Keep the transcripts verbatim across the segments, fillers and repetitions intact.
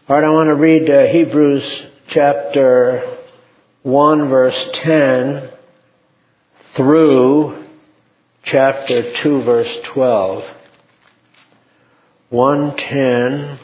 All right, I want to read uh, Hebrews chapter one, verse ten through chapter two, verse twelve. one ten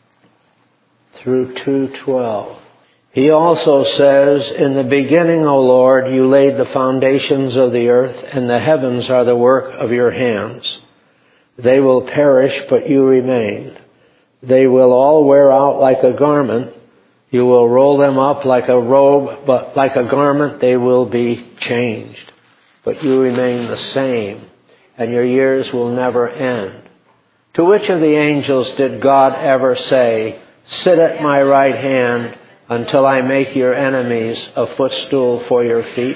through two twelve. He also says, "In the beginning, O Lord, you laid the foundations of the earth, and the heavens are the work of your hands. They will perish, but you remain. They will all wear out like a garment. You will roll them up like a robe, but like a garment they will be changed. But you remain the same, and your years will never end. To which of the angels did God ever say, 'Sit at my right hand until I make your enemies a footstool for your feet'?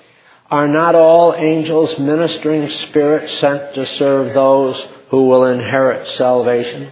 Are not all angels ministering spirits sent to serve those who will inherit salvation?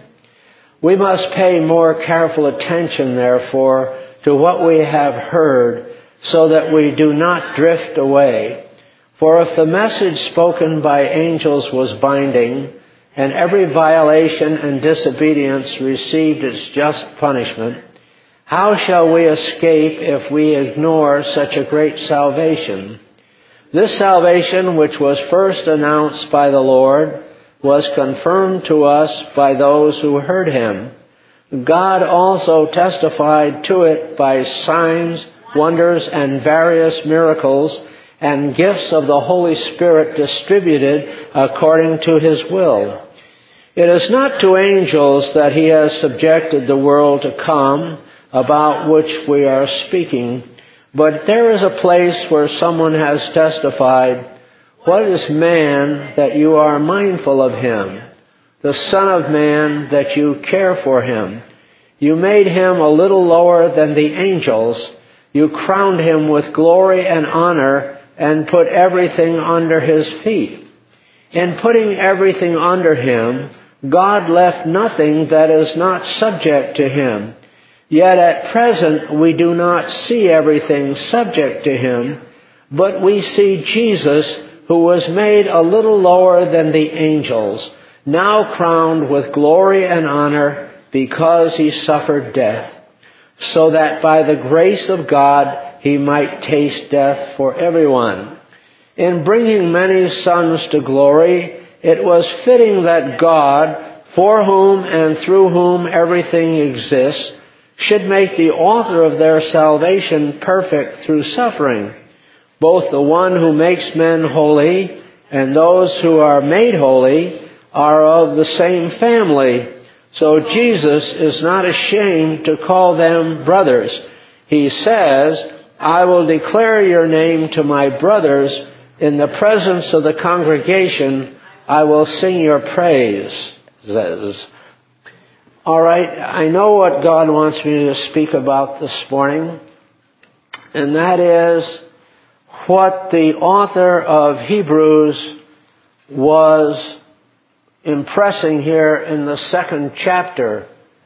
We must pay more careful attention, therefore, to what we have heard, so that we do not drift away. For if the message spoken by angels was binding, and every violation and disobedience received its just punishment, how shall we escape if we ignore such a great salvation? This salvation, which was first announced by the Lord, was confirmed to us by those who heard him. God also testified to it by signs, wonders, and various miracles, and gifts of the Holy Spirit distributed according to his will. It is not to angels that he has subjected the world to come, about which we are speaking, but there is a place where someone has testified, 'What is man that you are mindful of him? The Son of Man that you care for him? You made him a little lower than the angels. You crowned him with glory and honor and put everything under his feet.' In putting everything under him, God left nothing that is not subject to him. Yet at present we do not see everything subject to him, but we see Jesus, who was made a little lower than the angels, now crowned with glory and honor because he suffered death, so that by the grace of God he might taste death for everyone. In bringing many sons to glory, it was fitting that God, for whom and through whom everything exists, should make the author of their salvation perfect through suffering. Both the one who makes men holy and those who are made holy are of the same family. So Jesus is not ashamed to call them brothers. He says, 'I will declare your name to my brothers. In the presence of the congregation, I will sing your praise.'" Says. All right, I know what God wants me to speak about this morning, and that is what the author of Hebrews was impressing here in the second chapter.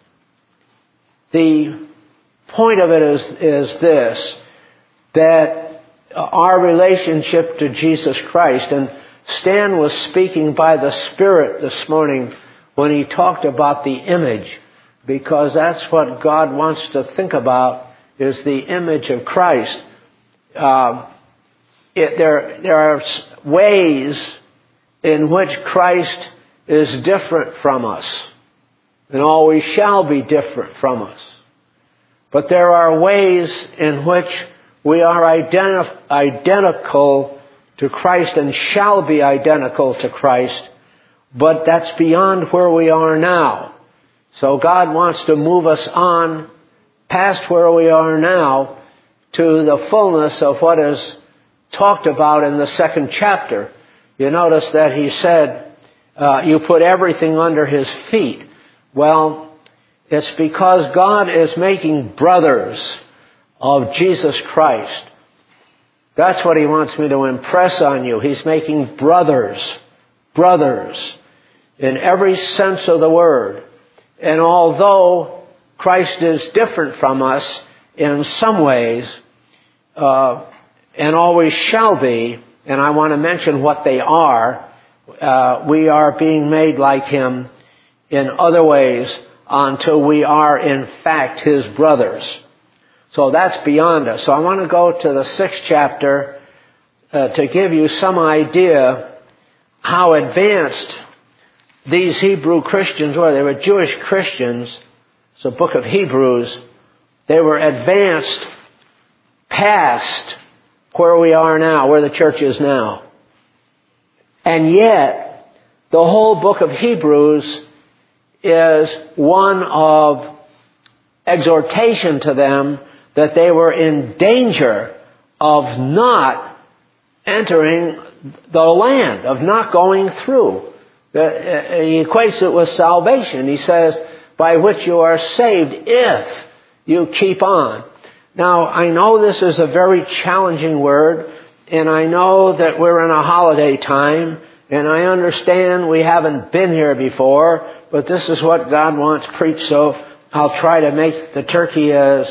The point of it is, is this, that our relationship to Jesus Christ, and Stan was speaking by the Spirit this morning when he talked about the image, because that's what God wants to think about, is the image of Christ. Uh, it, there, there are ways in which Christ is different from us, and always shall be different from us. But there are ways in which we are identi- identical to Christ and shall be identical to Christ, but that's beyond where we are now. So God wants to move us on past where we are now to the fullness of what is talked about in the second chapter. You notice that he said, uh, you put everything under his feet. Well, it's because God is making brothers of Jesus Christ. That's what he wants me to impress on you. He's making brothers, brothers, in every sense of the word. And although Christ is different from us in some ways, uh, and always shall be, and I want to mention what they are, uh, we are being made like him in other ways until we are in fact His brothers. So that's beyond us. So I want to go to the sixth chapter uh, to give you some idea how advanced these Hebrew Christians were. They were Jewish Christians. It's the book of Hebrews. They were advanced past where we are now, where the church is now. And yet, the whole book of Hebrews is one of exhortation to them that they were in danger of not entering the land, of not going through. He equates it with salvation. He says, by which you are saved if you keep on. Now, I know this is a very challenging word, and I know that we're in a holiday time, and I understand we haven't been here before, but this is what God wants preached, so I'll try to make the turkey as,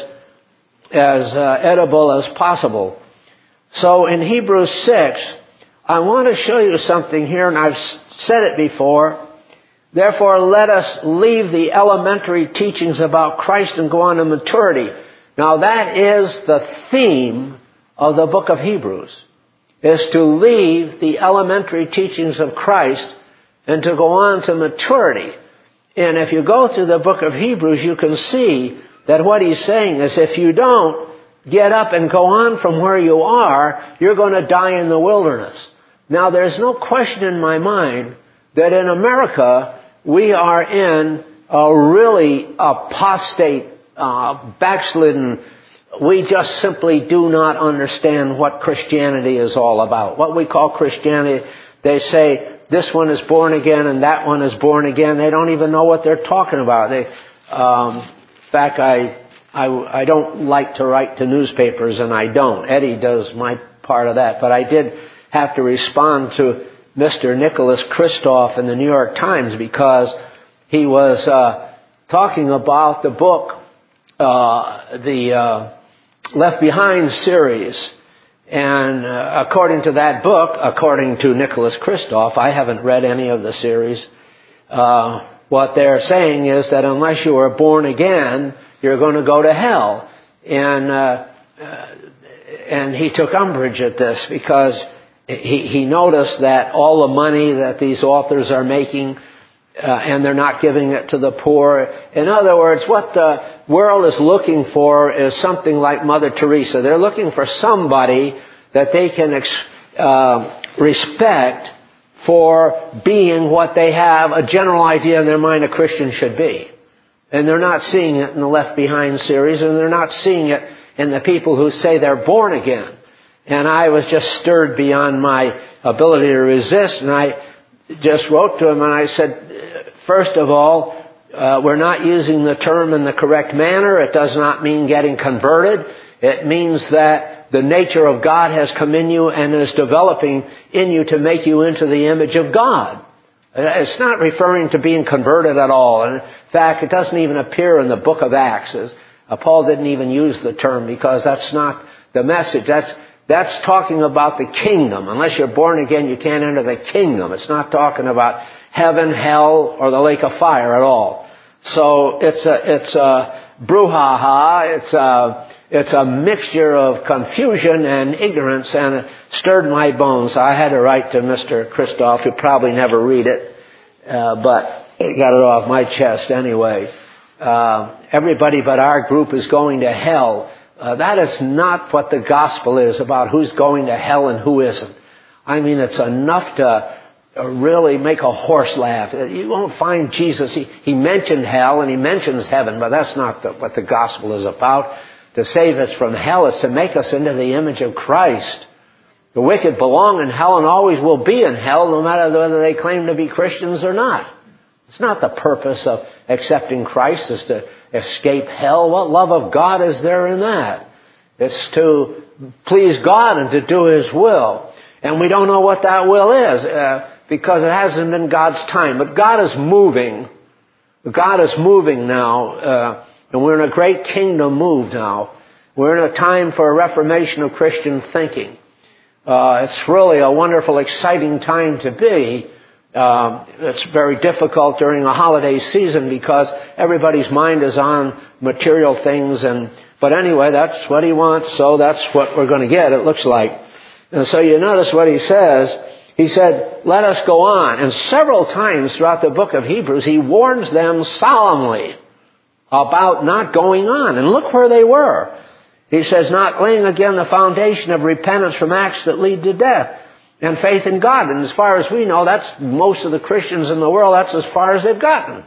as uh, edible as possible. So in Hebrews six, I want to show you something here, and I've said it before. Therefore, let us leave the elementary teachings about Christ and go on to maturity. Now, that is the theme of the book of Hebrews, is to leave the elementary teachings of Christ and to go on to maturity. And if you go through the book of Hebrews, you can see that what he's saying is if you don't get up and go on from where you are, you're going to die in the wilderness. Now, there's no question in my mind that in America, we are in a really apostate, uh, backslidden. We just simply do not understand what Christianity is all about. What we call Christianity, they say this one is born again and that one is born again. They don't even know what they're talking about. They, um, in fact, I, I, I don't like to write to newspapers, and I don't. Eddie does my part of that, but I did have to respond to Mister Nicholas Kristof in the New York Times because he was uh, talking about the book, uh, the uh, Left Behind series. And uh, according to that book, according to Nicholas Kristof, I haven't read any of the series, uh, what they're saying is that unless you are born again, you're going to go to hell. And uh, uh, and he took umbrage at this because He, he noticed that all the money that these authors are making, uh, and they're not giving it to the poor. In other words, what the world is looking for is something like Mother Teresa. They're looking for somebody that they can ex- uh, respect for being what they have a general idea in their mind a Christian should be. And they're not seeing it in the Left Behind series, and they're not seeing it in the people who say they're born again. And I was just stirred beyond my ability to resist. And I just wrote to him and I said, first of all, uh, we're not using the term in the correct manner. It does not mean getting converted. It means that the nature of God has come in you and is developing in you to make you into the image of God. It's not referring to being converted at all. And in fact, it doesn't even appear in the book of Acts. Uh, Paul didn't even use the term because that's not the message. That's That's talking about the kingdom. Unless you're born again, you can't enter the kingdom. It's not talking about heaven, hell, or the lake of fire at all. So it's a, it's a brouhaha. It's a, it's a mixture of confusion and ignorance, and it stirred my bones. I had to write to Mister Kristof, who'd probably never read it, uh, but it got it off my chest anyway. Uh, everybody but our group is going to hell. Uh, that is not what the gospel is about who's going to hell and who isn't. I mean, it's enough to uh, really make a horse laugh. You won't find Jesus. He, he mentioned hell and he mentions heaven, but that's not the, what the gospel is about. To save us from hell is to make us into the image of Christ. The wicked belong in hell and always will be in hell, no matter whether they claim to be Christians or not. It's not the purpose of accepting Christ is to escape hell. What love of God is there in that? It's to please God and to do His will. And we don't know what that will is uh, because it hasn't been God's time. But God is moving. God is moving now. Uh, and we're in a great kingdom move now. We're in a time for a reformation of Christian thinking. Uh, it's really a wonderful, exciting time to be Um, it's very difficult during a holiday season because everybody's mind is on material things. And but anyway, that's what he wants, so that's what we're going to get, it looks like. And so you notice what he says. He said, let us go on. And several times throughout the book of Hebrews, he warns them solemnly about not going on. And look where they were. He says, not laying again the foundation of repentance from acts that lead to death, and faith in God. And as far as we know, that's most of the Christians in the world, that's as far as they've gotten.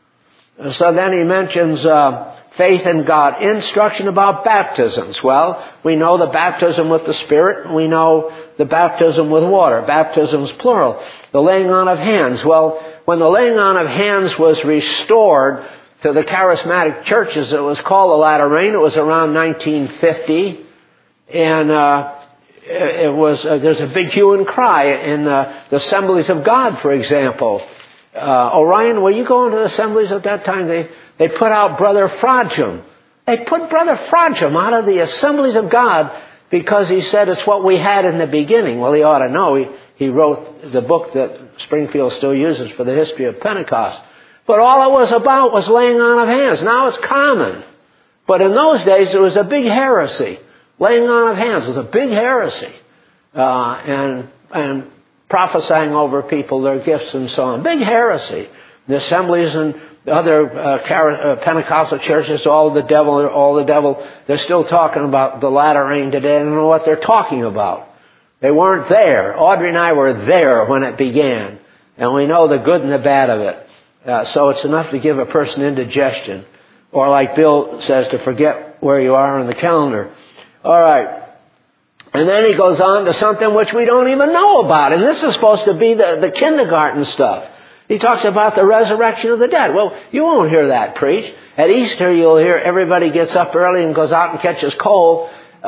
And so then he mentions uh, faith in God. Instruction about baptisms. Well, we know the baptism with the Spirit. We know the baptism with water. Baptisms plural. The laying on of hands. Well, when the laying on of hands was restored to the charismatic churches, it was called the latter rain. It was around nineteen fifty. And uh, it was uh, there's a big hue and cry in uh, the Assemblies of God, for example. Uh, Orion, were you going to the assemblies at that time? They they put out Brother Frodsham. They put Brother Frodsham out of the Assemblies of God because he said it's what we had in the beginning. Well, he ought to know. He, he wrote the book that Springfield still uses for the history of Pentecost. But all it was about was laying on of hands. Now it's common. But in those days, there was a big heresy. Laying on of hands was a big heresy. Uh, and, and prophesying over people, their gifts and so on. Big heresy. The assemblies and other uh, uh, Pentecostal churches, all the devil, all the devil, they're still talking about the latter rain today. I don't know what they're talking about. They weren't there. Audrey and I were there when it began. And we know the good and the bad of it. Uh, so it's enough to give a person indigestion. Or like Bill says, to forget where you are on the calendar. All right. And then he goes on to something which we don't even know about. And this is supposed to be the, the kindergarten stuff. He talks about the resurrection of the dead. Well, you won't hear that preached. At Easter, you'll hear everybody gets up early and goes out and catches coal,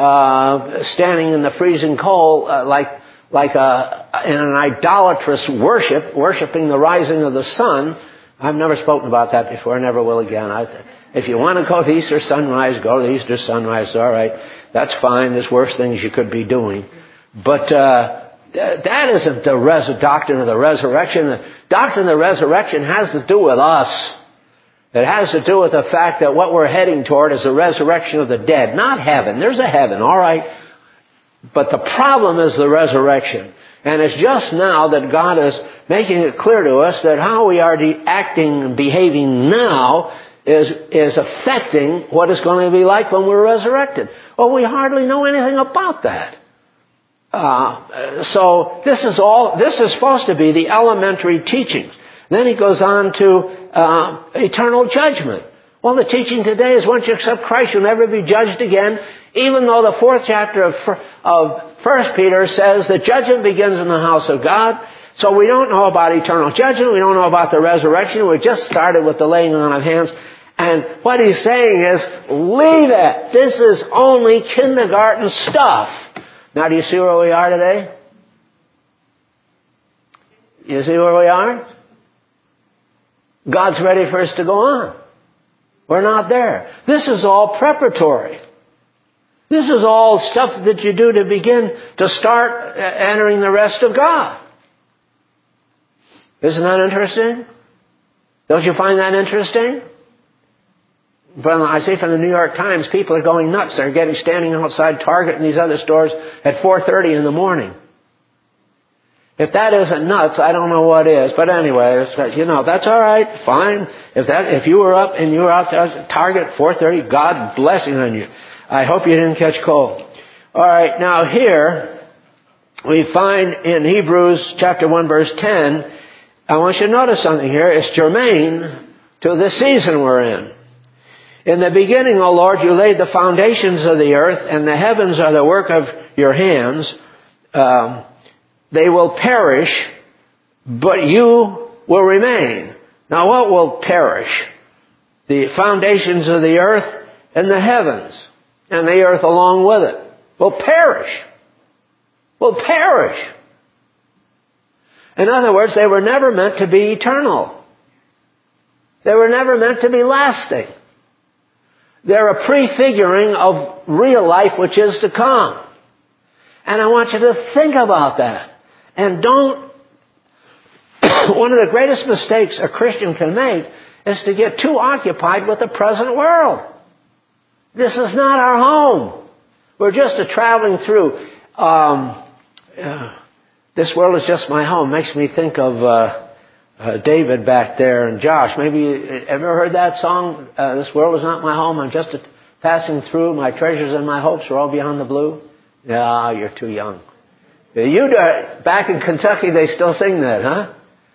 uh, standing in the freezing coal, uh, like, like a, in an idolatrous worship, worshiping the rising of the sun. I've never spoken about that before. I never will again. I, if you want to go to Easter sunrise, go to Easter sunrise. All right. That's fine. There's worse things you could be doing. But uh, th- that isn't the res- doctrine of the resurrection. The doctrine of the resurrection has to do with us. It has to do with the fact that what we're heading toward is the resurrection of the dead, not heaven. There's a heaven, all right. But the problem is the resurrection. And it's just now that God is making it clear to us that how we are de- acting and behaving now is, is affecting what it's going to be like when we're resurrected. Well, we hardly know anything about that. Uh, so this is all, this is supposed to be the elementary teachings. Then he goes on to uh, eternal judgment. Well, the teaching today is once you accept Christ, you'll never be judged again, even though the fourth chapter of, of First Peter says that judgment begins in the house of God. So we don't know about eternal judgment. We don't know about the resurrection. We just started with the laying on of hands. And what he's saying is, leave it. This is only kindergarten stuff. Now, do you see where we are today? You see where we are? God's ready for us to go on. We're not there. This is all preparatory. This is all stuff that you do to begin to start entering the rest of God. Isn't that interesting? Don't you find that interesting? Well, I see from the New York Times, people are going nuts. They're getting standing outside Target and these other stores at four thirty in the morning. If that isn't nuts, I don't know what is. But anyway, you know, that's all right. Fine. If that, if you were up and you were out there at Target at four thirty, God blessing on you. I hope you didn't catch cold. All right. Now here we find in Hebrews chapter one verse ten, I want you to notice something here. It's germane to the season we're in. In the beginning, O Lord, you laid the foundations of the earth, and the heavens are the work of your hands. Um, They will perish, but you will remain. Now what will perish? The foundations of the earth and the heavens, and the earth along with it, will perish. Will perish. In other words, they were never meant to be eternal. They were never meant to be lasting. They're a prefiguring of real life which is to come. And I want you to think about that. And don't One of the greatest mistakes a Christian can make is to get too occupied with the present world. This is not our home. We're just a traveling through. Um, uh, this world is just my home. Makes me think of uh, uh, David back there and Josh. Maybe you ever heard that song? Uh, this world is not my home. I'm just a, passing through. My treasures and my hopes are all beyond the blue. Yeah, you're too young. You uh, back in Kentucky, they still sing that, huh?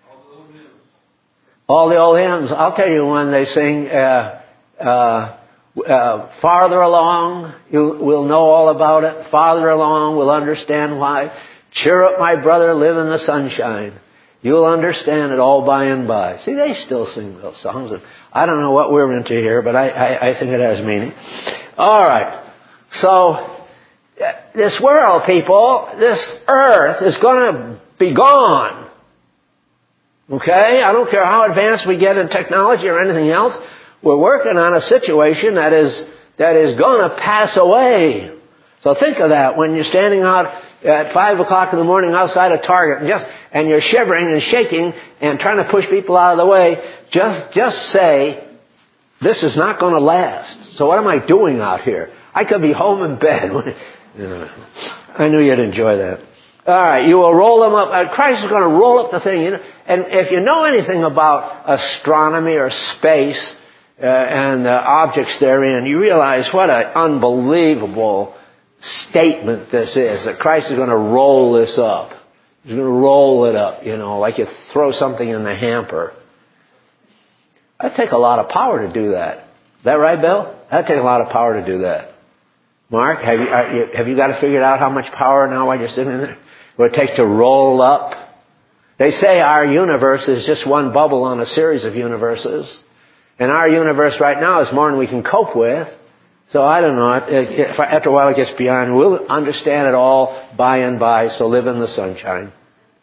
All the old hymns. I'll tell you when they sing. Uh, uh, Uh, farther along, you will know all about it. Farther along, we'll understand why. Cheer up, my brother, live in the sunshine. You'll understand it all by and by. See, they still sing those songs. I don't know what we're into here, but I, I, I think it has meaning. All right. So, this world, people, this earth is going to be gone. Okay? I don't care how advanced we get in technology or anything else. We're working on a situation that is that is going to pass away. So think of that when you're standing out at five o'clock in the morning outside a Target and just and you're shivering and shaking and trying to push people out of the way. Just just say, this is not going to last. So what am I doing out here? I could be home in bed. I knew you'd enjoy that. All right, you will roll them up. Christ is going to roll up the thing. You know? And if you know anything about astronomy or space, Uh, and the objects therein, you realize what an unbelievable statement this is, that Christ is going to roll this up. He's going to roll it up, you know, like you throw something in the hamper. That'd take a lot of power to do that. Is that right, Bill? That'd take a lot of power to do that. Mark, have you, are you, have you got to figure out how much power now while you're sitting there? What it takes to roll up? They say our universe is just one bubble on a series of universes. And our universe right now is more than we can cope with. So I don't know. If after a while it gets beyond, we'll understand it all by and by. So live in the sunshine.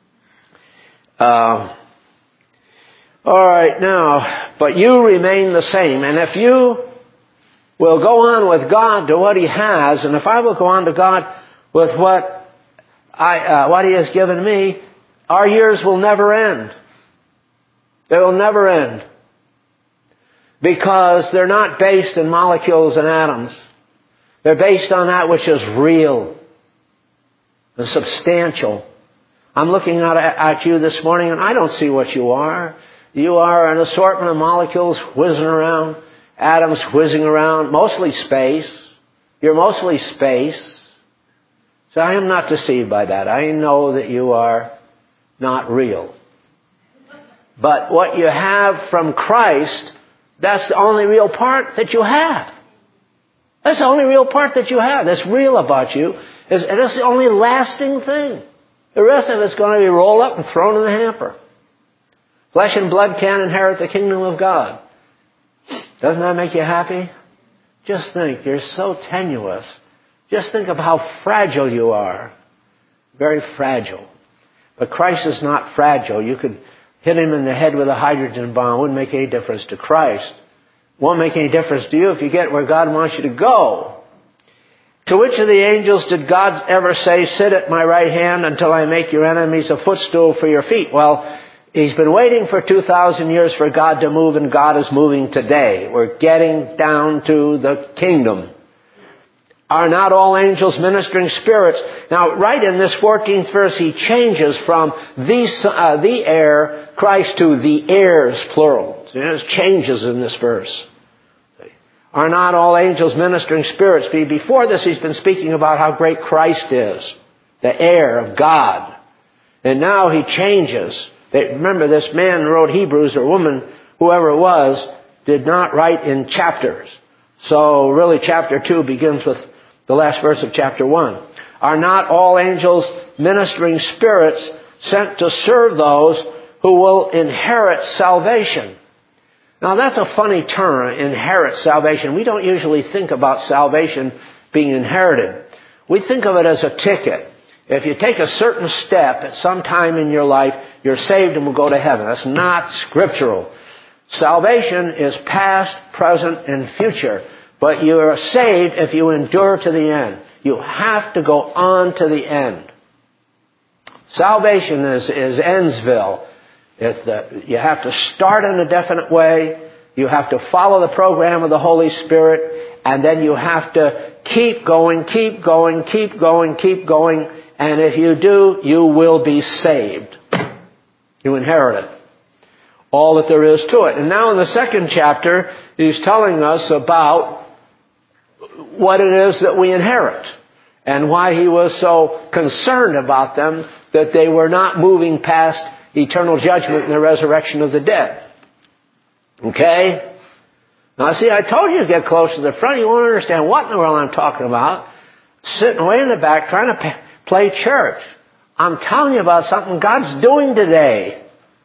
Uh, all right, now, but you remain the same. And if you will go on with God to what He has, and if I will go on to God with what I uh, what He has given me, our years will never end. They will never end. Because they're not based in molecules and atoms. They're based on that which is real and substantial. I'm looking at, at you this morning and I don't see what you are. You are an assortment of molecules whizzing around, atoms whizzing around, mostly space. You're mostly space. So I am not deceived by that. I know that you are not real. But what you have from Christ, that's the only real part that you have. That's the only real part that you have. That's real about you. And that's the only lasting thing. The rest of it's going to be rolled up and thrown in the hamper. Flesh and blood can't inherit the kingdom of God. Doesn't that make you happy? Just think, you're so tenuous. Just think of how fragile you are. Very fragile. But Christ is not fragile. You could hit him in the head with a hydrogen bomb. Wouldn't make any difference to Christ. Won't make any difference to you if you get where God wants you to go. To which of the angels did God ever say, sit at my right hand until I make your enemies a footstool for your feet? Well, He's been waiting for two thousand years for God to move, and God is moving today. We're getting down to the kingdom. Are not all angels ministering spirits? Now, right in this fourteenth verse, he changes from the, uh, the heir, Christ, to the heirs, plural. So there's changes in this verse. Are not all angels ministering spirits? Before this, he's been speaking about how great Christ is, the heir of God. And now he changes. They, remember, this man wrote Hebrews, or woman, whoever it was, did not write in chapters. So really, chapter two begins with the last verse of chapter one. Are not all angels ministering spirits sent to serve those who will inherit salvation? Now that's a funny term, inherit salvation. We don't usually think about salvation being inherited. We think of it as a ticket. If you take a certain step at some time in your life, you're saved and will go to heaven. That's not scriptural. Salvation is past, present, and future. But you are saved if you endure to the end. You have to go on to the end. Salvation is, is Endsville. It's the, you have to start in a definite way. You have to follow the program of the Holy Spirit. And then you have to keep going, keep going, keep going, keep going. And if you do, you will be saved. You inherit it. All that there is to it. And now in the second chapter, he's telling us about what it is that we inherit. And why he was so concerned about them that they were not moving past eternal judgment and the resurrection of the dead. Okay? Now see, I told you to get close to the front. You won't understand what in the world I'm talking about. Sitting way in the back trying to play church. I'm telling you about something God's doing today.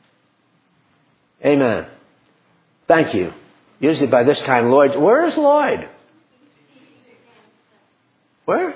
Amen. Thank you. Usually by this time, Lloyd... Where is Lloyd? Where?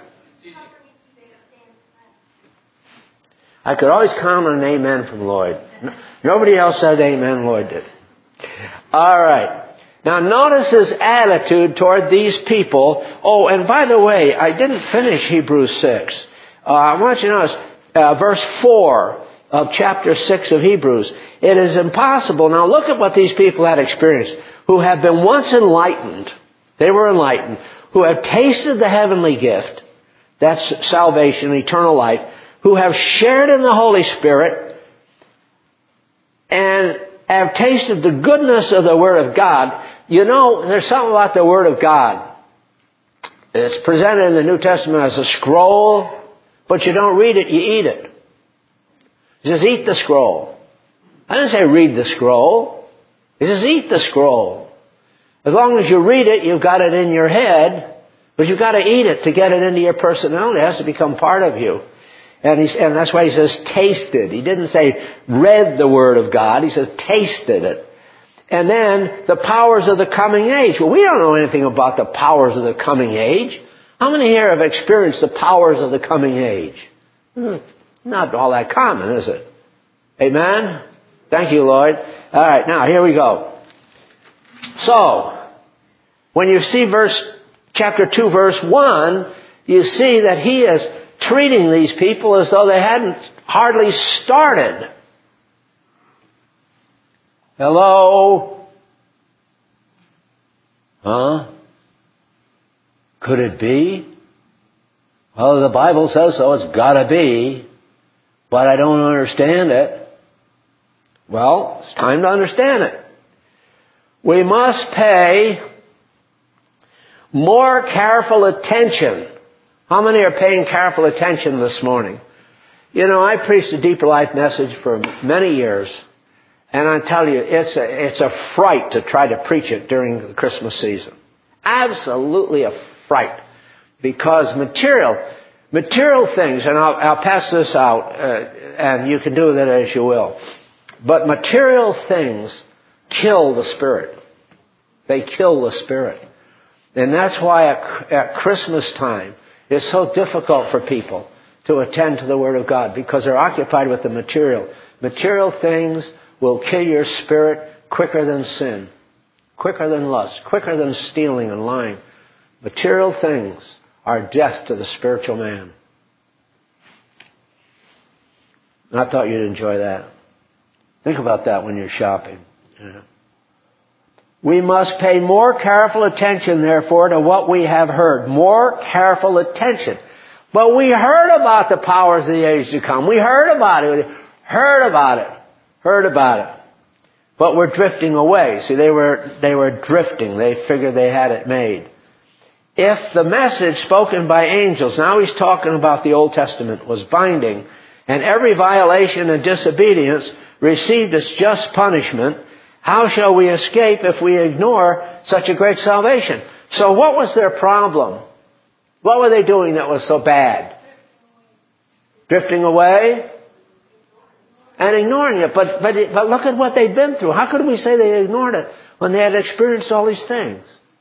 I could always count on an amen from Lloyd. Nobody else said amen, Lloyd did. All right. Now notice his attitude toward these people. Oh, and by the way, I didn't finish Hebrews six. Uh, I want you to notice uh, verse four of chapter six of Hebrews. It is impossible. Now look at what these people had experienced. Who have been once enlightened. They were enlightened. Who have tasted the heavenly gift. That's salvation, eternal life. Who have shared in the Holy Spirit. And have tasted the goodness of the Word of God. You know, there's something about the Word of God. It's presented in the New Testament as a scroll, but you don't read it, you eat it. It says, eat the scroll. I didn't say read the scroll. It says, eat the scroll. As long as you read it, you've got it in your head, but you've got to eat it to get it into your personality. It has to become part of you. And, he's, and that's why he says tasted. He didn't say read the Word of God. He says tasted it. And then the powers of the coming age. Well, we don't know anything about the powers of the coming age. How many here have experienced the powers of the coming age? Hmm, not all that common, is it? Amen? Thank you, Lloyd. All right, now here we go. So, when you see verse, chapter two, verse one, you see that he is treating these people as though they hadn't hardly started. Hello? Huh? Could it be? Well, the Bible says so. It's gotta be. But I don't understand it. Well, it's time to understand it. We must pay more careful attention. How many are paying careful attention this morning? You know, I preached a Deeper Life message for many years. And I tell you, it's a, it's a fright to try to preach it during the Christmas season. Absolutely a fright. Because material, material things, and I'll, I'll pass this out, uh, and you can do with it as you will. But material things kill the Spirit. They kill the Spirit. And that's why at, at Christmas time, it's so difficult for people to attend to the Word of God, because they're occupied with the material. Material things will kill your spirit quicker than sin, quicker than lust, quicker than stealing and lying. Material things are death to the spiritual man. And I thought you'd enjoy that. Think about that when you're shopping. Yeah. We must pay more careful attention, therefore, to what we have heard. More careful attention. But we heard about the powers of the age to come. We heard about it. Heard about it. Heard about it. But we're drifting away. See, they were, they were drifting. They figured they had it made. If the message spoken by angels, now he's talking about the Old Testament, was binding, and every violation and disobedience received its just punishment, how shall we escape if we ignore such a great salvation? So what was their problem? What were they doing that was so bad? Drifting away and ignoring it. But, but, it, but look at what they'd been through. How could we say they ignored it when they had experienced all these things?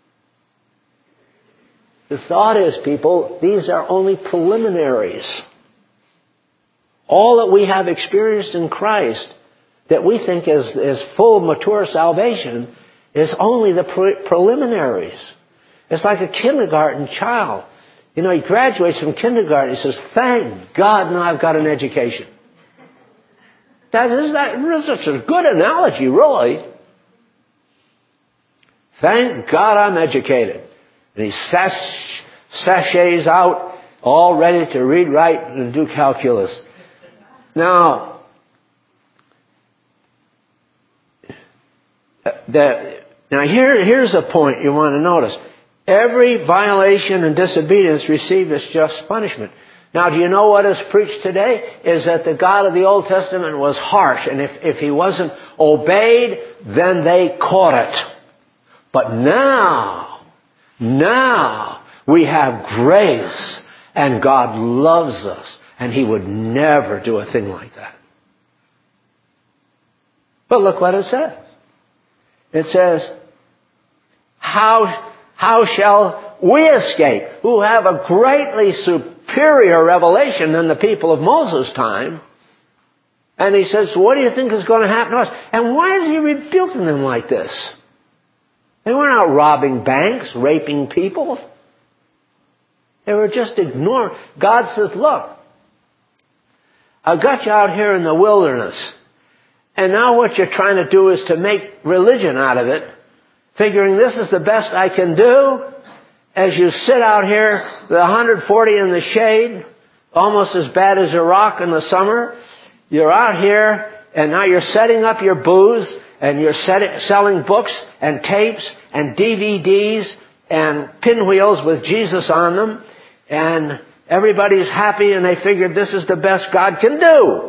The thought is, people, these are only preliminaries. All that we have experienced in Christ that we think is, is full, mature salvation is only the pre- preliminaries. It's like a kindergarten child. You know, he graduates from kindergarten. He says, thank God now I've got an education. That is that is a good analogy, really. Thank God I'm educated. And he sash, sachets out, all ready to read, write, and do calculus. Now, the, now here, here's a point you want to notice. Every violation and disobedience received its just punishment. Now, do you know what is preached today? Is that the God of the Old Testament was harsh, and if, if he wasn't obeyed, then they caught it. But now, now, we have grace, and God loves us, and he would never do a thing like that. But look what it says. It says, how, how shall we escape, who have a greatly superior revelation than the people of Moses' time? And he says, what do you think is going to happen to us? And why is he rebuking them like this? They weren't out robbing banks, raping people. They were just ignoring. God says, look, I've got you out here in the wilderness. And now what you're trying to do is to make religion out of it, figuring this is the best I can do. As you sit out here, the one hundred forty in the shade, almost as bad as Iraq in the summer. You're out here, and now you're setting up your booths, and you're set, selling books and tapes and D V Ds and pinwheels with Jesus on them. And everybody's happy, and they figured this is the best God can do.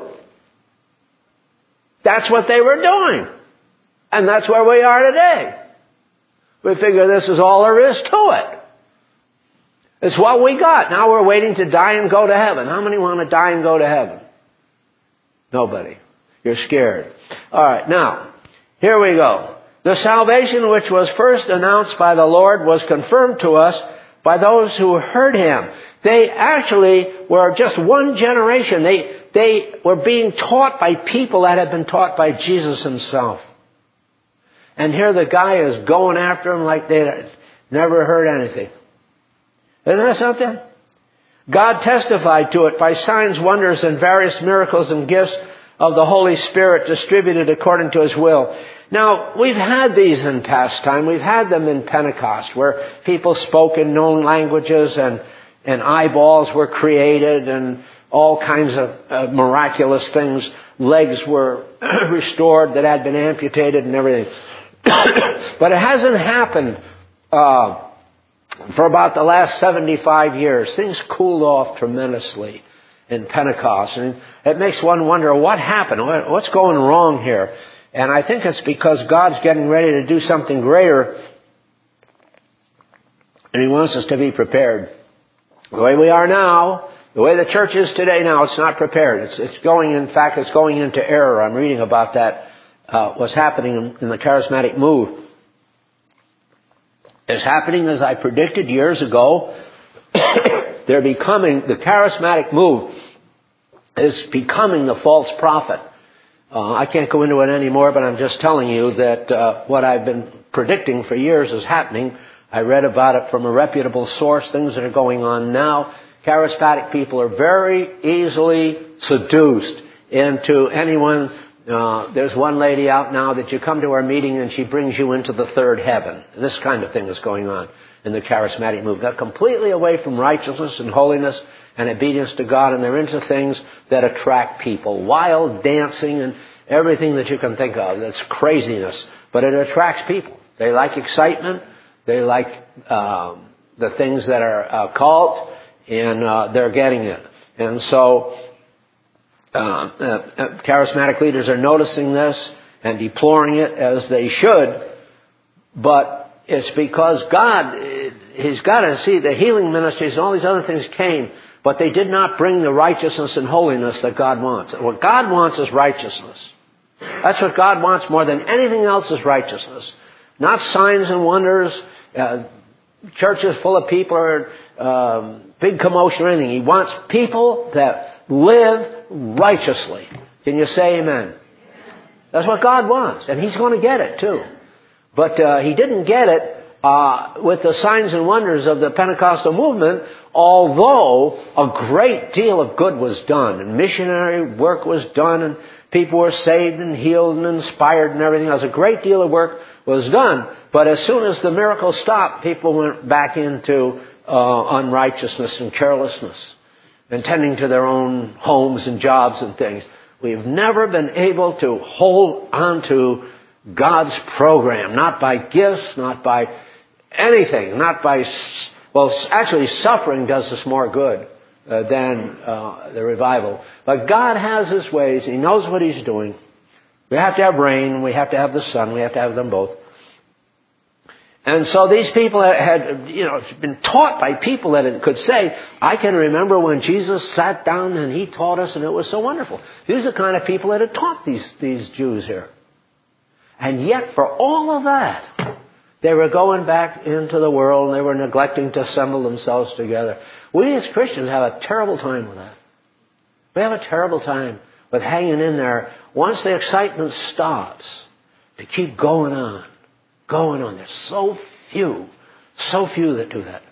That's what they were doing. And that's where we are today. We figure this is all there is to it. It's what we got. Now we're waiting to die and go to heaven. How many want to die and go to heaven? Nobody. You're scared. All right, now, here we go. The salvation which was first announced by the Lord was confirmed to us by those who heard him. They actually were just one generation. They, they were being taught by people that had been taught by Jesus himself. And here the guy is going after them like they never heard anything. Isn't that something? God testified to it by signs, wonders, and various miracles and gifts of the Holy Spirit distributed according to his will. Now, we've had these in past time. We've had them in Pentecost, where people spoke in known languages, and, and eyeballs were created, and all kinds of uh, miraculous things. Legs were restored that had been amputated and everything. But it hasn't happened uh, for about the last seventy-five years. Things cooled off tremendously in Pentecost. And it makes one wonder, what happened? What's going wrong here? And I think it's because God's getting ready to do something greater, and he wants us to be prepared. The way we are now, the way the church is today now, it's not prepared. It's, it's going, in fact, it's going into error. I'm reading about that, uh, what's happening in, in the charismatic move. It's happening as I predicted years ago. They're becoming, the charismatic move is becoming the false prophet. Uh, I can't go into it anymore, but I'm just telling you that uh, what I've been predicting for years is happening. I read about it from a reputable source, things that are going on now. Charismatic people are very easily seduced into anyone. Uh, there's one lady out now that you come to her meeting and she brings you into the third heaven. This kind of thing is going on in the charismatic movement. They're completely away from righteousness and holiness and obedience to God, and they're into things that attract people. Wild dancing and everything that you can think of. That's craziness. But it attracts people. They like excitement. They like um, the things that are uh, cult, and uh, they're getting it. And so uh, uh, charismatic leaders are noticing this and deploring it, as they should. But it's because God, he's got to see the healing ministries and all these other things came, but they did not bring the righteousness and holiness that God wants. What God wants is righteousness. That's what God wants more than anything else, is righteousness. Not signs and wonders, uh, churches full of people, or um, big commotion or anything. He wants people that live righteously. Can you say amen? That's what God wants, and he's going to get it too. But uh, he didn't get it uh, with the signs and wonders of the Pentecostal movement, although a great deal of good was done, and missionary work was done, and People were saved and healed and inspired and everything else. A great deal of work was done. But as soon as the miracle stopped, people went back into uh, unrighteousness and carelessness and tending to their own homes and jobs and things. We've never been able to hold on to God's program, not by gifts, not by anything, not by, well, actually suffering does us more good uh, than uh, the revival. But God has His ways. He knows what He's doing. We have to have rain. We have to have the sun. We have to have them both. And so these people had, you know, been taught by people that could say, I can remember when Jesus sat down and He taught us and it was so wonderful. These are the kind of people that had taught these, these Jews here. And yet for all of that, they were going back into the world and they were neglecting to assemble themselves together. We as Christians have a terrible time with that. We have a terrible time with hanging in there once the excitement stops to keep going on. Going on. There's so few, so few that do that.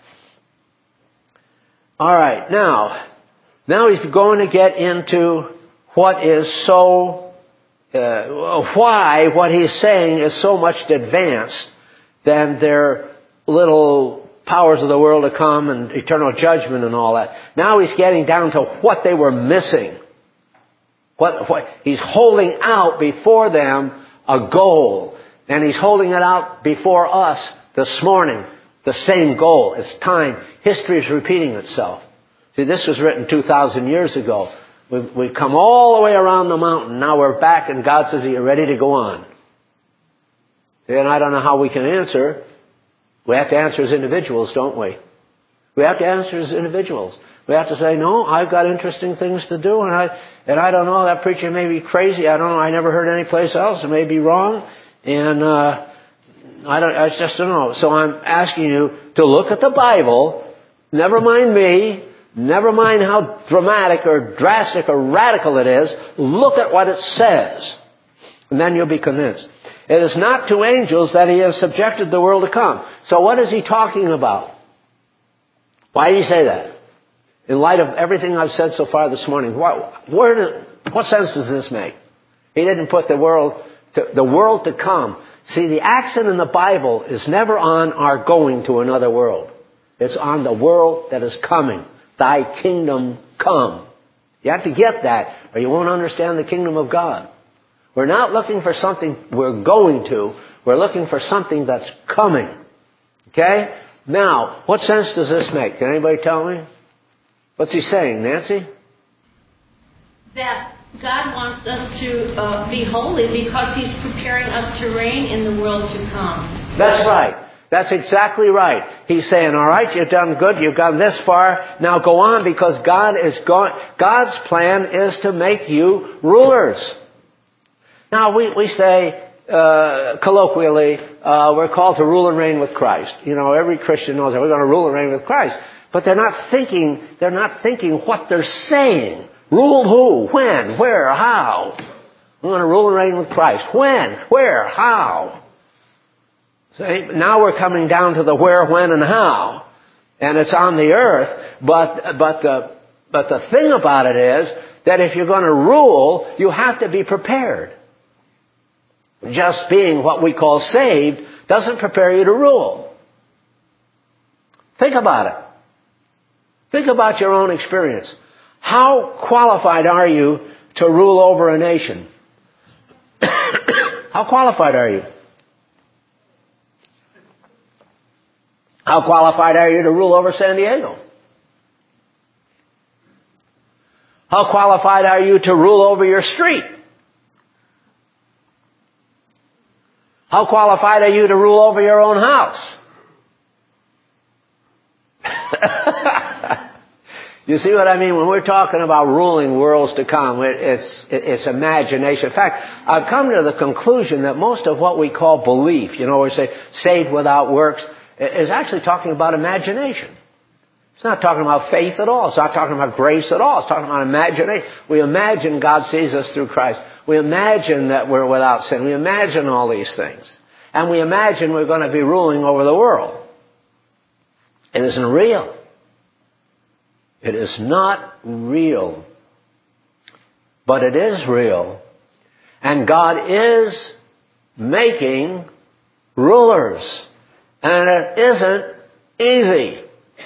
All right, now, now he's going to get into what is so, uh, why what he's saying is so much advanced than their little powers of the world to come and eternal judgment and all that. Now he's getting down to what they were missing. What, what he's holding out before them a goal. And he's holding it out before us this morning. The same goal. It's time. History is repeating itself. See, this was written two thousand years ago. We've, we've come all the way around the mountain. Now we're back and God says, are you ready to go on? And I don't know how we can answer. We have to answer as individuals, don't we? We have to answer as individuals. We have to say, no, I've got interesting things to do. And I, and I don't know, that preacher may be crazy. I don't know. I never heard any place else. It may be wrong. And uh, I don't. I just don't know. So I'm asking you to look at the Bible. Never mind me. Never mind how dramatic or drastic or radical it is. Look at what it says, and then you'll be convinced. It is not to angels that He has subjected the world to come. So what is He talking about? Why did He say that? In light of everything I've said so far this morning, what, where does, what sense does this make? He didn't put the world. To the world to come. See, the accent in the Bible is never on our going to another world. It's on the world that is coming. Thy kingdom come. You have to get that or you won't understand the kingdom of God. We're not looking for something we're going to. We're looking for something that's coming. Okay? Now, what sense does this make? Can anybody tell me? What's he saying, Nancy? That God wants us to uh, be holy because He's preparing us to reign in the world to come. That's right. That's exactly right. He's saying, all right, you've done good. You've gone this far. Now go on because God is going. God's plan is to make you rulers. Now we, we say, uh, colloquially, uh, we're called to rule and reign with Christ. You know, every Christian knows that we're going to rule and reign with Christ. But they're not thinking, they're not thinking what they're saying. Rule who? When? Where? How? We're going to rule and reign with Christ. When? Where? How? See, now we're coming down to the where, when, and how. And it's on the earth. But, but the, but the thing about it is that if you're going to rule, you have to be prepared. Just being what we call saved doesn't prepare you to rule. Think about it. Think about your own experience. How qualified are you to rule over a nation? How qualified are you? How qualified are you to rule over San Diego? How qualified are you to rule over your street? How qualified are you to rule over your own house? You see what I mean? When we're talking about ruling worlds to come, it's, it's imagination. In fact, I've come to the conclusion that most of what we call belief, you know, we say saved without works, is actually talking about imagination. It's not talking about faith at all. It's not talking about grace at all. It's talking about imagination. We imagine God sees us through Christ. We imagine that we're without sin. We imagine all these things. And we imagine we're going to be ruling over the world. It isn't real. It is not real. But it is real And God is making rulers. And it isn't easy.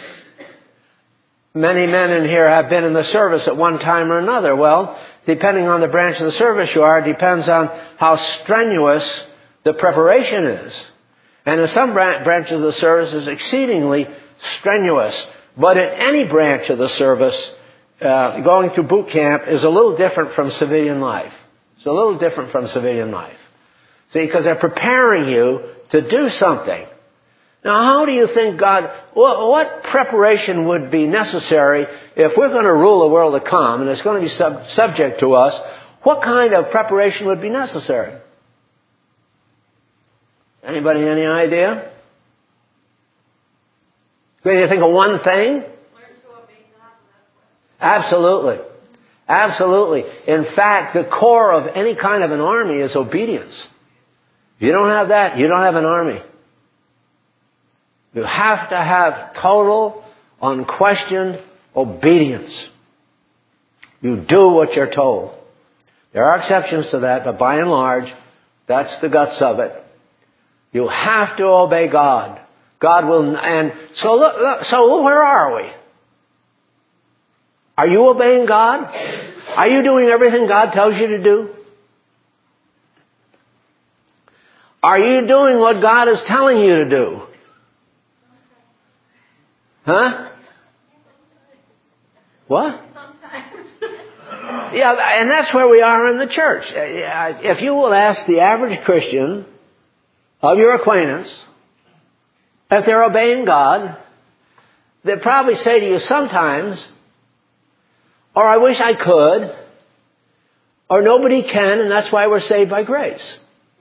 Many men in here have been in the service at one time or another. Well, depending on the branch of the service you are, depends on how strenuous the preparation is. And in some branches of the service is exceedingly strenuous. But in any branch of the service, uh, going through boot camp is a little different from civilian life. It's a little different from civilian life. See, because they're preparing you to do something. Now, how do you think God, what preparation would be necessary if we're going to rule the world to come and it's going to be sub, subject to us? What kind of preparation would be necessary? Anybody any idea? Can you think of one thing? Absolutely. Absolutely. In fact, the core of any kind of an army is obedience. If you don't have that, you don't have an army. You have to have total, unquestioned obedience. You do what you're told. There are exceptions to that, but by and large, that's the guts of it. You have to obey God. God will, and so look, look, so where are we? Are you obeying God? Are you doing everything God tells you to do? Are you doing what God is telling you to do? Huh? What? Sometimes. Yeah, and that's where we are in the church. If you will ask the average Christian of your acquaintance if they're obeying God, they'll probably say to you sometimes, or I wish I could, or nobody can, and that's why we're saved by grace.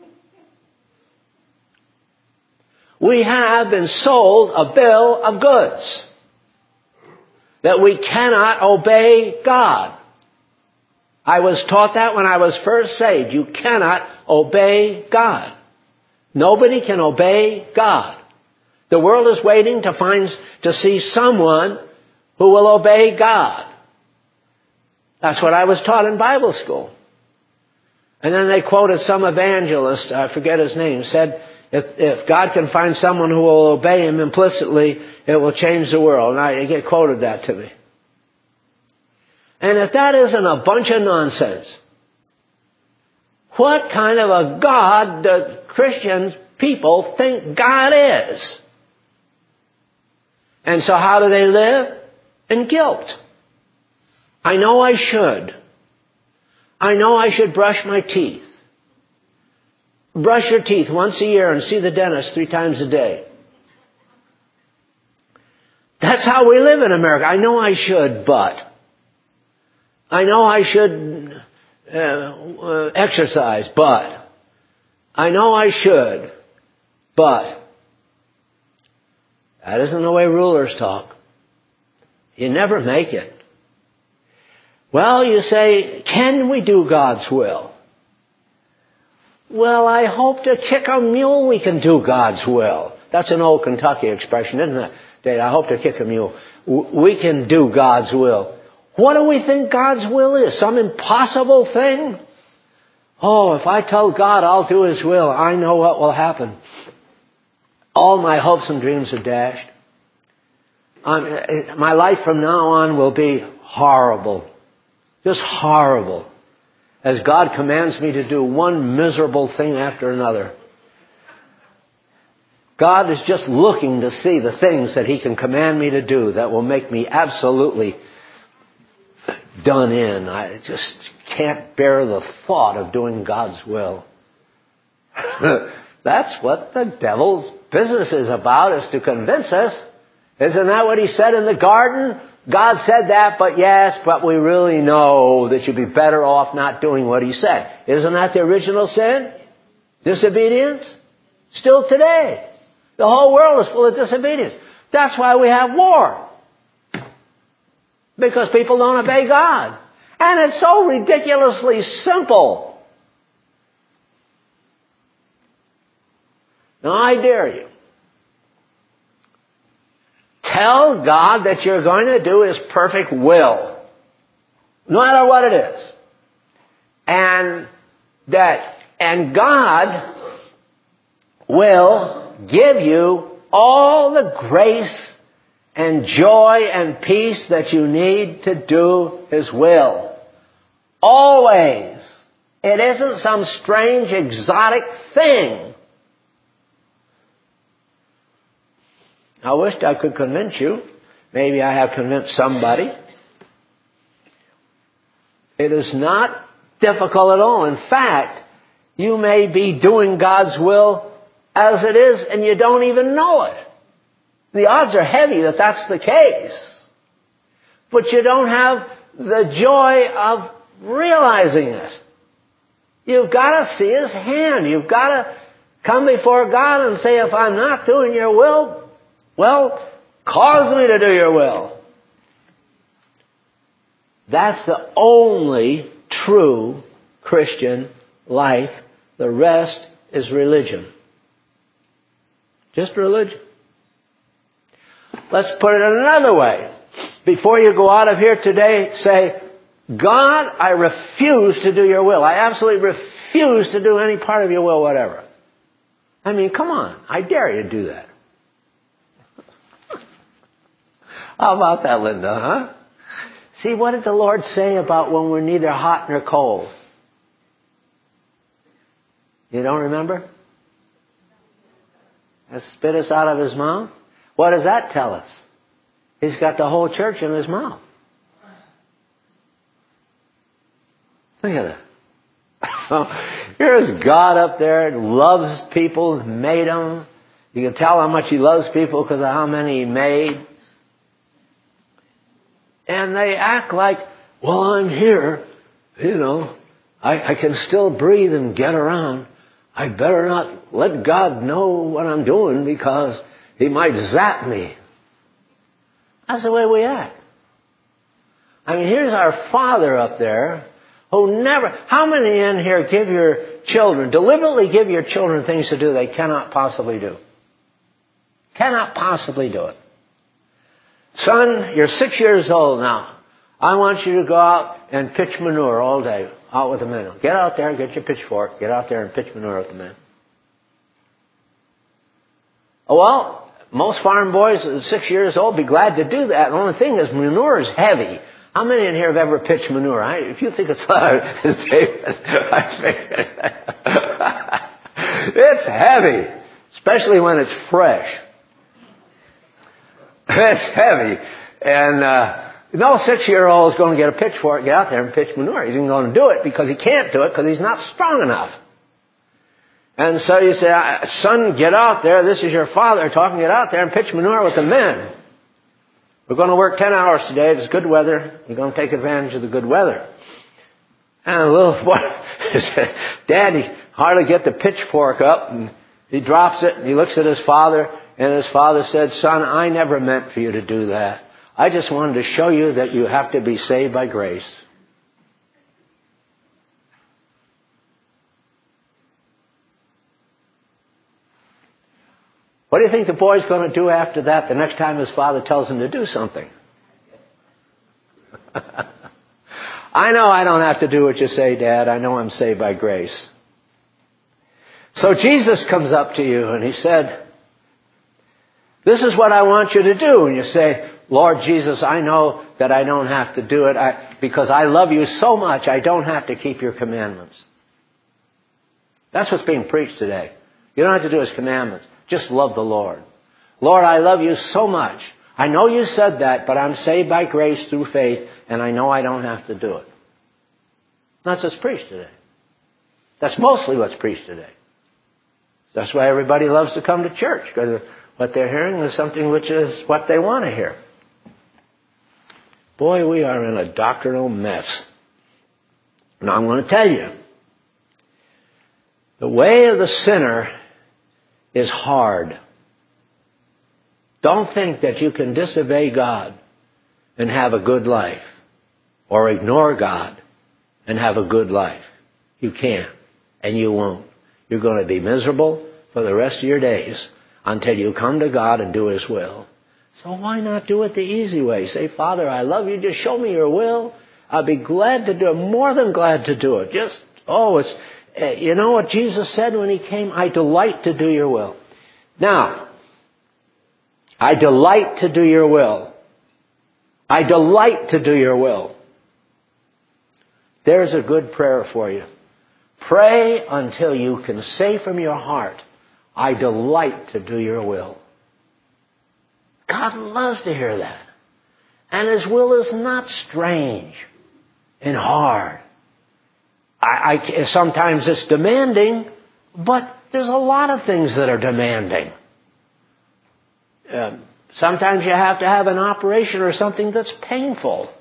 We have been sold a bill of goods that we cannot obey God. I was taught that when I was first saved. You cannot obey God. Nobody can obey God. The world is waiting to find, to see someone who will obey God. That's what I was taught in Bible school. And then they quoted some evangelist, I forget his name, said, if, if God can find someone who will obey Him implicitly, it will change the world. And I get quoted that to me. And if that isn't a bunch of nonsense, what kind of a God do Christian people think God is? And so how do they live? In guilt. I know I should. I know I should brush my teeth. Brush your teeth once a year and see the dentist three times a day. That's how we live in America. I know I should, but. I know I should uh, uh, exercise, but. I know I should, but. That isn't the way rulers talk. You never make it. Well, you say, can we do God's will? Well, I hope to kick a mule we can do God's will. That's an old Kentucky expression, isn't it, Dave? I hope to kick a mule. We can do God's will. What do we think God's will is? Some impossible thing? Oh, if I tell God I'll do His will, I know what will happen. All my hopes and dreams are dashed. Um, my life from now on will be horrible. Just horrible. As God commands me to do one miserable thing after another. God is just looking to see the things that He can command me to do that will make me absolutely done in. I just can't bear the thought of doing God's will. That's what the devil's business is about, is to convince us. Isn't that what he said in the garden? God said that, but yes, but we really know that you'd be better off not doing what He said. Isn't that the original sin? Disobedience? Still today. The whole world is full of disobedience. That's why we have war. Because people don't obey God. And it's so ridiculously simple. Now I dare you. Tell God that you're going to do His perfect will. No matter what it is. And that, and God will give you all the grace and joy and peace that you need to do His will. Always. It isn't some strange, exotic thing. I wished I could convince you. Maybe I have convinced somebody. It is not difficult at all. In fact, you may be doing God's will as it is and you don't even know it. The odds are heavy that that's the case. But you don't have the joy of realizing it. You've got to see His hand. You've got to come before God and say, if I'm not doing your will, well, cause me to do your will. That's the only true Christian life. The rest is religion. Just religion. Let's put it another way. Before you go out of here today, say, God, I refuse to do your will. I absolutely refuse to do any part of your will, whatever. I mean, come on. I dare you to do that. How about that, Linda, huh? See, what did the Lord say about when we're neither hot nor cold? You don't remember? And spit us out of His mouth? What does that tell us? He's got the whole church in His mouth. Look at that. Here's God up there, loves people, made them. You can tell how much He loves people because of how many He made. And they act like, well, I'm here, you know, I, I can still breathe and get around. I better not let God know what I'm doing because He might zap me. That's the way we act. I mean, here's our Father up there who never... How many in here give your children, deliberately give your children things to do they cannot possibly do? Cannot possibly do it. Son, you're six years old now. I want you to go out and pitch manure all day, out with the men. Get out there, get your pitchfork, get out there and pitch manure with the men. Well, most farm boys at six years old be glad to do that. The only thing is manure is heavy. How many in here have ever pitched manure? I, if you think it's loud, it's heavy, especially when it's fresh. It's heavy. And uh, no six-year-old is going to get a pitchfork, get out there and pitch manure. He's even going to do it because he can't do it because he's not strong enough. And so you say, son, get out there. This is your father talking. Get out there and pitch manure with the men. We're going to work ten hours today. It's good weather. We're going to take advantage of the good weather. And the little boy said, Dad, he hardly get the pitchfork up. And he drops it and he looks at his father. And his father said, son, I never meant for you to do that. I just wanted to show you that you have to be saved by grace. What do you think the boy's going to do after that the next time his father tells him to do something? I know I don't have to do what you say, Dad. I know I'm saved by grace. So Jesus comes up to you and He said, this is what I want you to do. And you say, Lord Jesus, I know that I don't have to do it I, because I love you so much, I don't have to keep your commandments. That's what's being preached today. You don't have to do His commandments. Just love the Lord. Lord, I love you so much. I know you said that, but I'm saved by grace through faith, and I know I don't have to do it. That's what's preached today. That's mostly what's preached today. That's why everybody loves to come to church, because what they're hearing is something which is what they want to hear. Boy, we are in a doctrinal mess. Now I'm going to tell you, the way of the sinner is hard. Don't think that you can disobey God and have a good life, or ignore God and have a good life. You can't, and you won't. You're going to be miserable for the rest of your days until you come to God and do His will. So why not do it the easy way? Say, Father, I love you. Just show me your will. I'll be glad to do it, more than glad to do it. Just, oh, it's You know what Jesus said when he came? I delight to do your will. Now, I delight to do your will. I delight to do your will. There's a good prayer for you. Pray until you can say from your heart, I delight to do your will. God loves to hear that. And His will is not strange and hard. I, I, sometimes it's demanding, but there's a lot of things that are demanding. Um, sometimes you have to have an operation or something that's painful.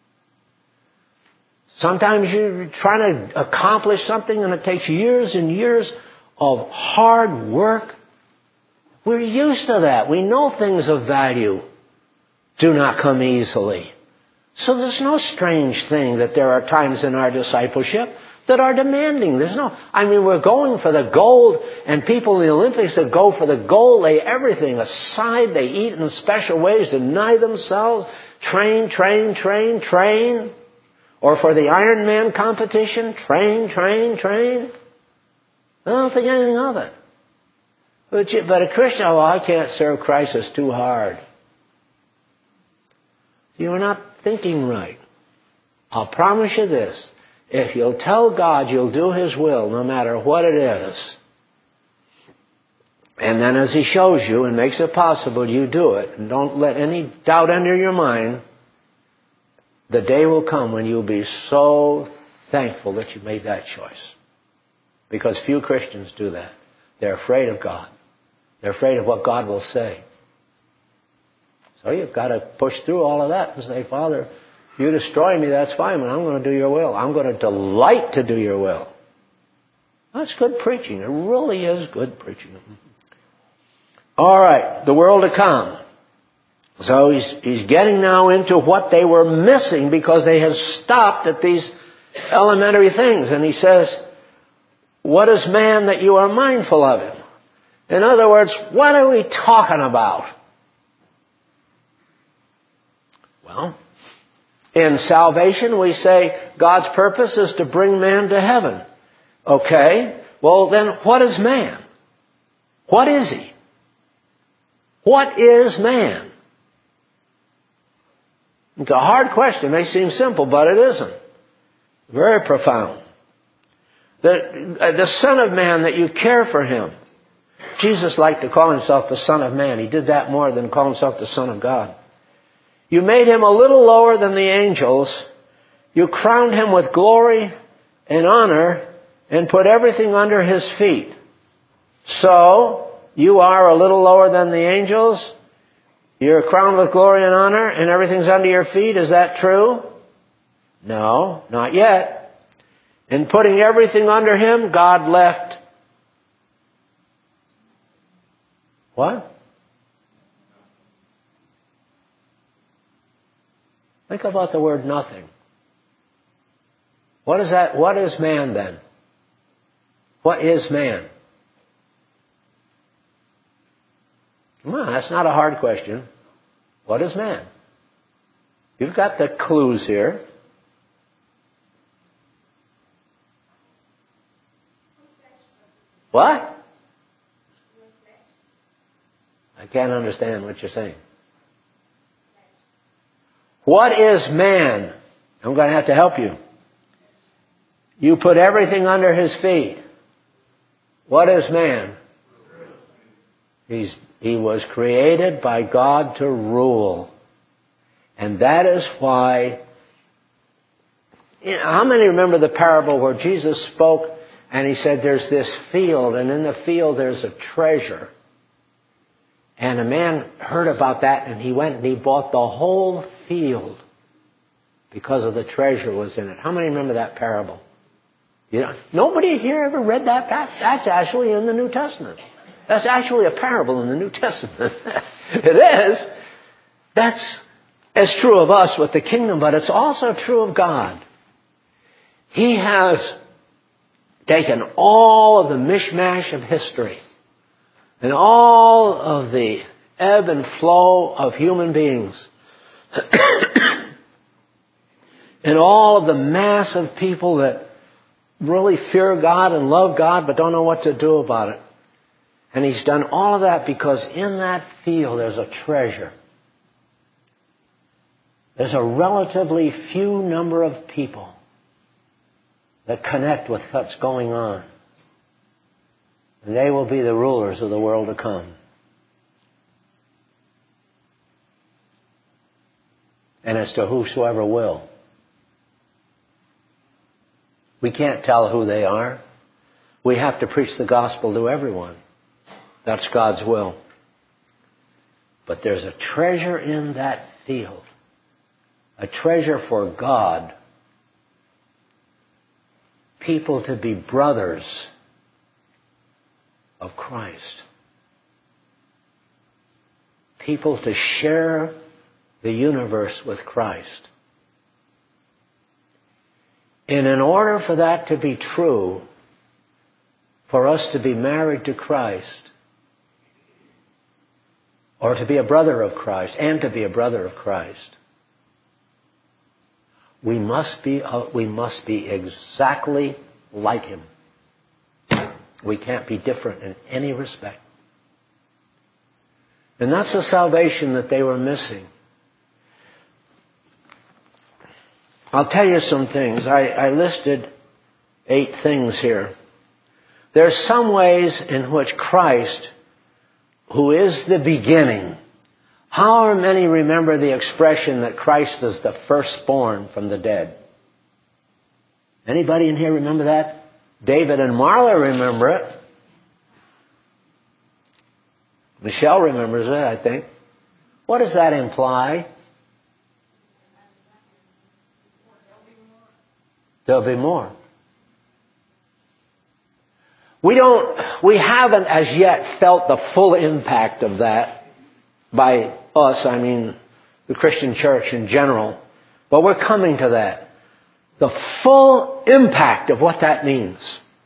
Sometimes you're trying to accomplish something and it takes years and years of hard work. We're used to that. We know things of value do not come easily. So there's no strange thing that there are times in our discipleship that are demanding. There's no, I mean, we're going for the gold, and people in the Olympics that go for the gold lay everything aside. They eat in special ways, deny themselves, train, train, train, train. Or for the Ironman competition, train, train, train. I don't think anything of it. But, you, but a Christian, oh, I can't serve Christ, it's too hard. You're not thinking right. I'll promise you this. If you'll tell God you'll do His will, no matter what it is, and then as He shows you and makes it possible, you do it, and don't let any doubt enter your mind, the day will come when you'll be so thankful that you made that choice. Because few Christians do that. They're afraid of God. They're afraid of what God will say. So you've got to push through all of that and say, Father, you destroy me, that's fine, but I'm going to do your will. I'm going to delight to do your will. That's good preaching. It really is good preaching. All right, the world to come. So he's, he's getting now into what they were missing because they had stopped at these elementary things. And he says, what is man that you are mindful of him? In other words, what are we talking about? Well, in salvation we say God's purpose is to bring man to heaven. Okay, well then what is man? What is he? What is man? It's a hard question. It may seem simple, but it isn't. Very profound. The, the Son of Man, that you care for Him. Jesus liked to call Himself the Son of Man. He did that more than call Himself the Son of God. You made Him a little lower than the angels. You crowned Him with glory and honor and put everything under His feet. So, you are a little lower than the angels. You're crowned with glory and honor, and everything's under your feet. Is that true? No, not yet. In putting everything under Him, God left what? Think about the word nothing. What is that? What is man then? What is man? Come on, that's not a hard question. What is man? You've got the clues here. What? I can't understand what you're saying. What is man? I'm going to have to help you. You put everything under his feet. What is man? He's, he was created by God to rule. And that is why... You know, how many remember the parable where Jesus spoke and He said there's this field, and in the field there's a treasure. And a man heard about that, and he went and he bought the whole field because of the treasure was in it. How many remember that parable? You know, nobody here ever read that? That's actually in the New Testament. That's actually a parable in the New Testament. It is. That's as true of us with the kingdom, but it's also true of God. He has taken all of the mishmash of history and all of the ebb and flow of human beings and all of the mass of people that really fear God and love God but don't know what to do about it. And he's done all of that because in that field there's a treasure. There's a relatively few number of people that connect with what's going on. And they will be the rulers of the world to come. And as to whosoever will. We can't tell who they are. We have to preach the gospel to everyone. That's God's will. But there's a treasure in that field. A treasure for God. People to be brothers of Christ. People to share the universe with Christ. And in order for that to be true, for us to be married to Christ, or to be a brother of Christ, and to be a brother of Christ, we must be, uh, we must be exactly like Him. We can't be different in any respect. And that's the salvation that they were missing. I'll tell you some things. I, I listed eight things here. There's some ways in which Christ, who is the beginning, how many remember the expression that Christ is the firstborn from the dead? Anybody in here remember that? David and Marla remember it. Michelle remembers it, I think. What does that imply? There'll be more. We don't, we haven't as yet felt the full impact of that by us, I mean the Christian church in general. But we're coming to that. The full impact of what that means.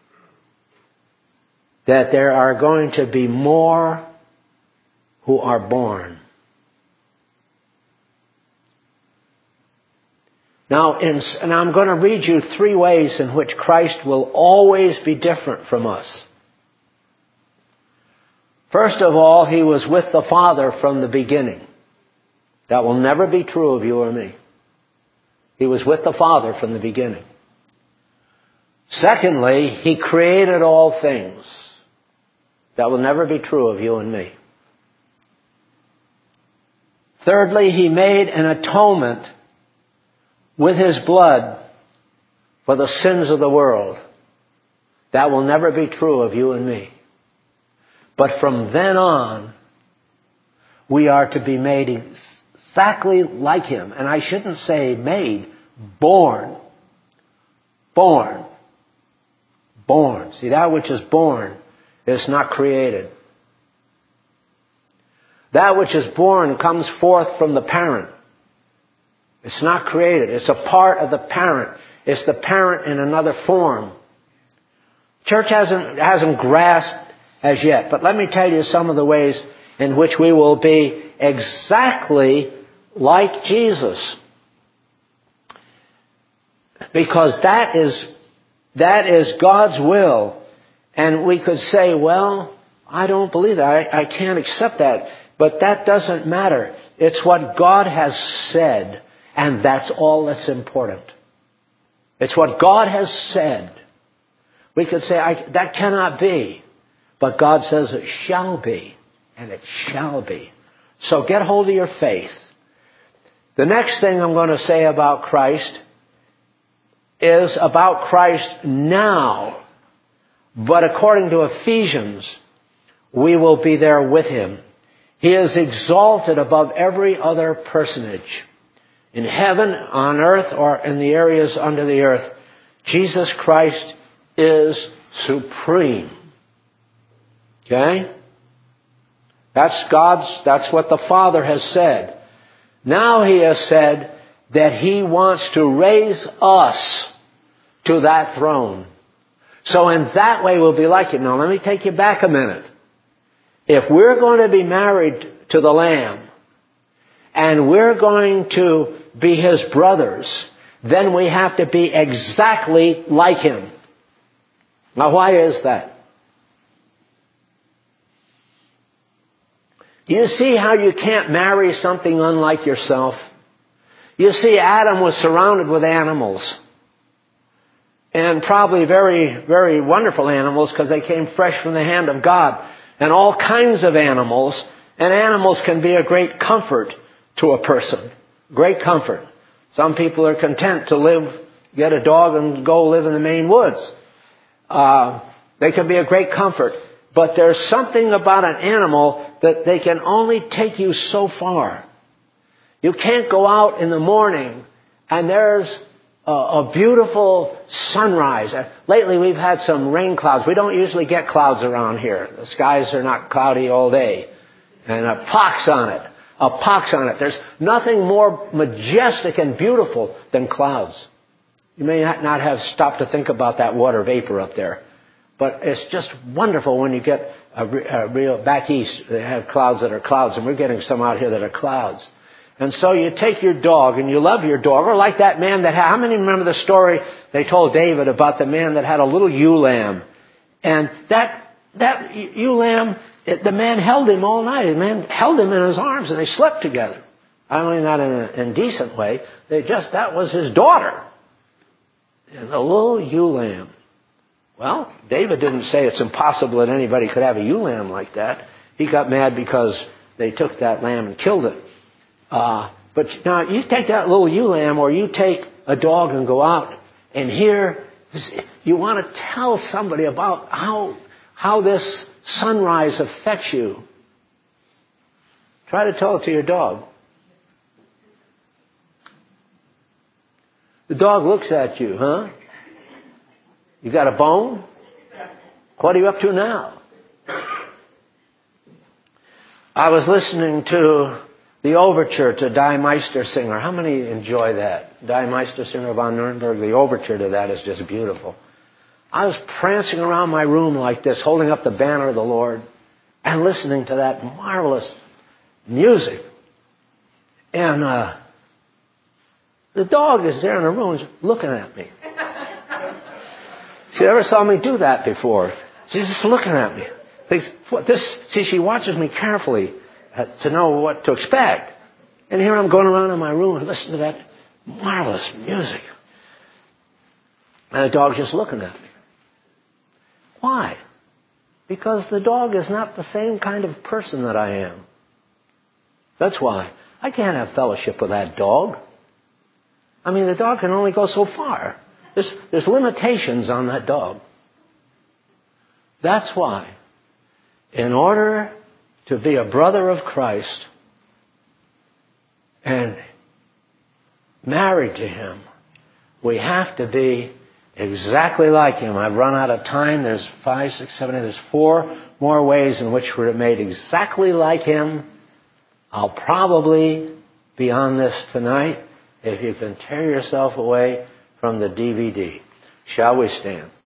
That there are going to be more who are born. Now, in, and I'm going to read you three ways in which Christ will always be different from us. First of all, He was with the Father from the beginning. That will never be true of you or me. He was with the Father from the beginning. Secondly, He created all things. That will never be true of you and me. Thirdly, He made an atonement with His blood for the sins of the world. That will never be true of you and me. But from then on, we are to be made exactly like Him. And I shouldn't say made, born. Born. Born. See, that which is born is not created. That which is born comes forth from the parent. It's not created. It's a part of the parent. It's the parent in another form. Church hasn't, hasn't grasped as yet. But let me tell you some of the ways in which we will be exactly like Jesus. Because that is, that is God's will. And we could say, well, I don't believe that. I, I can't accept that. But that doesn't matter. It's what God has said. And that's all that's important. It's what God has said. We could say, I, that cannot be. But God says it shall be. And it shall be. So get hold of your faith. The next thing I'm going to say about Christ is about Christ now. But according to Ephesians, we will be there with Him. He is exalted above every other personage. In heaven, on earth, or in the areas under the earth, Jesus Christ is supreme. Okay? That's God's, that's what the Father has said. Now He has said that He wants to raise us to that throne. So in that way we'll be like Him. Now let me take you back a minute. If we're going to be married to the Lamb, and we're going to be His brothers, then we have to be exactly like Him. Now, why is that? Do you see how you can't marry something unlike yourself? You see, Adam was surrounded with animals. And probably very, very wonderful animals because they came fresh from the hand of God. And all kinds of animals. And animals can be a great comfort to a person. Great comfort. Some people are content to live, get a dog and go live in the Maine woods. Uh, they can be a great comfort. But there's something about an animal that they can only take you so far. You can't go out in the morning and there's a, a beautiful sunrise. Uh, lately we've had some rain clouds. We don't usually get clouds around here. The skies are not cloudy all day. And a pox on it. A pox on it. There's nothing more majestic and beautiful than clouds. You may not have stopped to think about that water vapor up there. But it's just wonderful when you get a, a real, back east, they have clouds that are clouds, and we're getting some out here that are clouds. And so you take your dog, and you love your dog, or like that man that had, how many remember the story they told David about the man that had a little ewe lamb? And that, that ewe lamb, it, the man held him all night. The man held him in his arms, and they slept together. I mean, not in an indecent way. They just, that was his daughter. And the little ewe lamb. Well, David didn't say it's impossible that anybody could have a ewe lamb like that. He got mad because they took that lamb and killed it. Uh, but now you take that little ewe lamb, or you take a dog and go out, and here you want to tell somebody about how how this sunrise affects you. Try to tell it to your dog. The dog looks at you, huh? You got a bone? What are you up to now? I was listening to the overture to Die Meistersinger. How many enjoy that? Die Meistersinger von Nuremberg. The overture to that is just beautiful. I was prancing around my room like this, holding up the banner of the Lord and listening to that marvelous music. And uh, the dog is there in the room looking at me. She never saw me do that before. She's just looking at me. Thinks, what, this, see, she watches me carefully uh, to know what to expect. And here I'm going around in my room and listening to that marvelous music. And the dog's just looking at me. Why? Because the dog is not the same kind of person that I am. That's why. I can't have fellowship with that dog. I mean, the dog can only go so far. There's, there's limitations on that dog. That's why, in order to be a brother of Christ and married to Him, we have to be exactly like Him. I've run out of time. There's five, six, seven, eight. There's four more ways in which we're made exactly like Him. I'll probably be on this tonight if you can tear yourself away from the D V D. Shall we stand?